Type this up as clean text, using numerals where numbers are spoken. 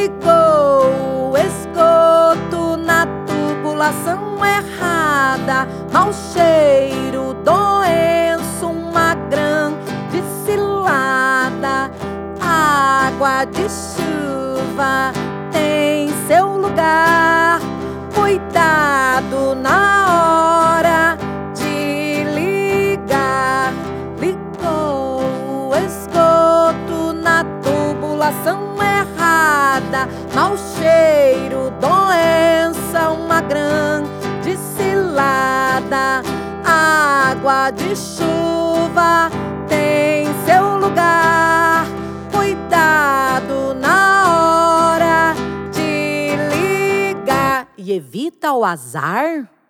Ligou o esgoto na tubulação errada, mau cheiro, doença, uma grande cilada. Água de chuva tem seu lugar, cuidado na hora de ligar. Ligou o esgoto na tubulação errada, mau cheiro, doença, uma grande cilada. Água de chuva tem seu lugar, cuidado na hora de ligar. E evita o azar.